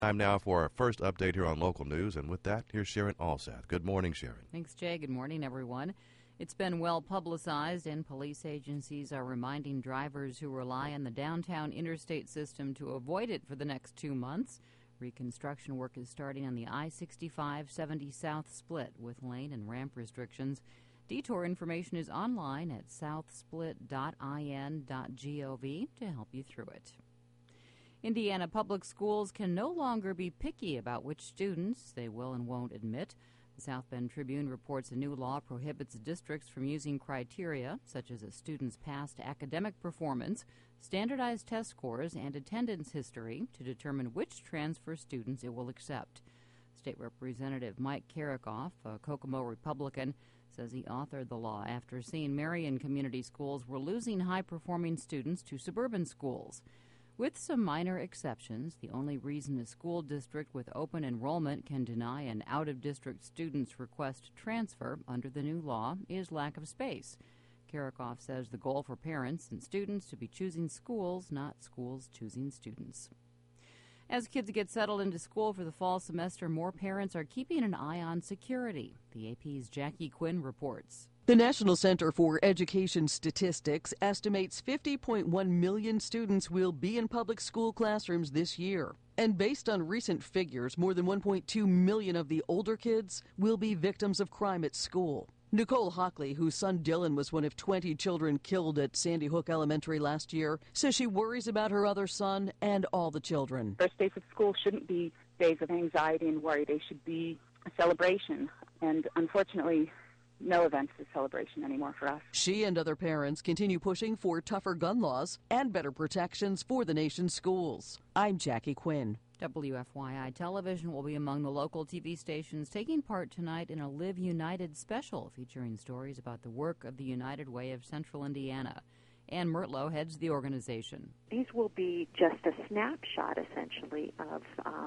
Time now for our first update here on local news, and with that, here's Sharon Alseth. Good morning, Sharon. Thanks, Jay. Good morning, everyone. It's been well publicized, and police agencies are reminding drivers who rely on the downtown interstate system to avoid it for the next 2 months. Reconstruction work is starting on the I-65-70 South split with lane and ramp restrictions. Detour information is online at southsplit.in.gov to help you through it. Indiana public schools can no longer be picky about which students they will and won't admit. The South Bend Tribune reports a new law prohibits districts from using criteria such as a student's past academic performance, standardized test scores, and attendance history to determine which transfer students it will accept. State Representative Mike Karakoff, a Kokomo Republican, says he authored the law after seeing Marion community schools were losing high-performing students to suburban schools. With some minor exceptions, the only reason a school district with open enrollment can deny an out-of-district student's request to transfer under the new law is lack of space. Karakoff says the goal for parents and students to be choosing schools, not schools choosing students. As kids get settled into school for the fall semester, more parents are keeping an eye on security. The AP's Jackie Quinn reports. The National Center for Education Statistics estimates 50.1 million students will be in public school classrooms this year. And based on recent figures, more than 1.2 million of the older kids will be victims of crime at school. Nicole Hockley, whose son Dylan was one of 20 children killed at Sandy Hook Elementary last year, says she worries about her other son and all the children. First days of school shouldn't be days of anxiety and worry. They should be a celebration. And unfortunately, no events is celebration anymore for us. She and other parents continue pushing for tougher gun laws and better protections for the nation's schools. I'm Jackie Quinn. WFYI Television will be among the local TV stations taking part tonight in a Live United special featuring stories about the work of the United Way of Central Indiana. Ann Mertlow heads the organization. These will be just a snapshot, essentially, of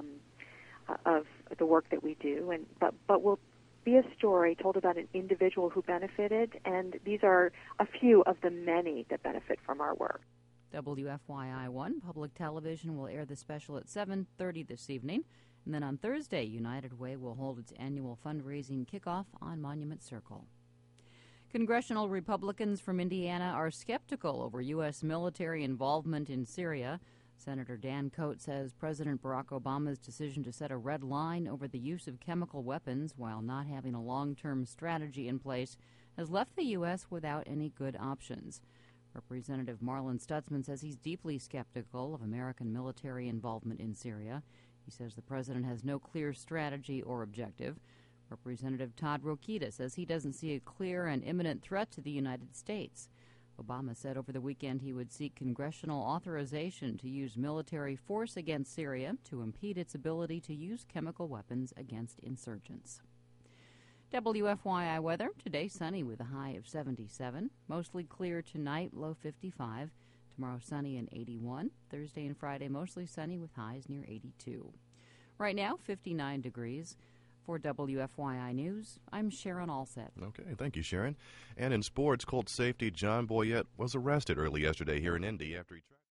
the work that we do, but we'll be a story told about an individual who benefited, and these are a few of the many that benefit from our work. WFYI-1 Public Television will air the special at 7:30 this evening, and then on Thursday, United Way will hold its annual fundraising kickoff on Monument Circle. Congressional Republicans from Indiana are skeptical over U.S. military involvement in Syria. Senator Dan Coate says President Barack Obama's decision to set a red line over the use of chemical weapons while not having a long-term strategy in place has left the U.S. without any good options. Representative Marlin Stutzman says he's deeply skeptical of American military involvement in Syria. He says the president has no clear strategy or objective. Representative Todd Rokita says he doesn't see a clear and imminent threat to the United States. Obama said over the weekend he would seek congressional authorization to use military force against Syria to impede its ability to use chemical weapons against insurgents. WFYI weather, today sunny with a high of 77. Mostly clear tonight, low 55. Tomorrow sunny and 81. Thursday and Friday mostly sunny with highs near 82. Right now, 59 degrees. For WFYI News, I'm Sharon Alseth. Okay, thank you, Sharon. And in sports, Colts safety John Boyette was arrested early yesterday here in Indy after he tried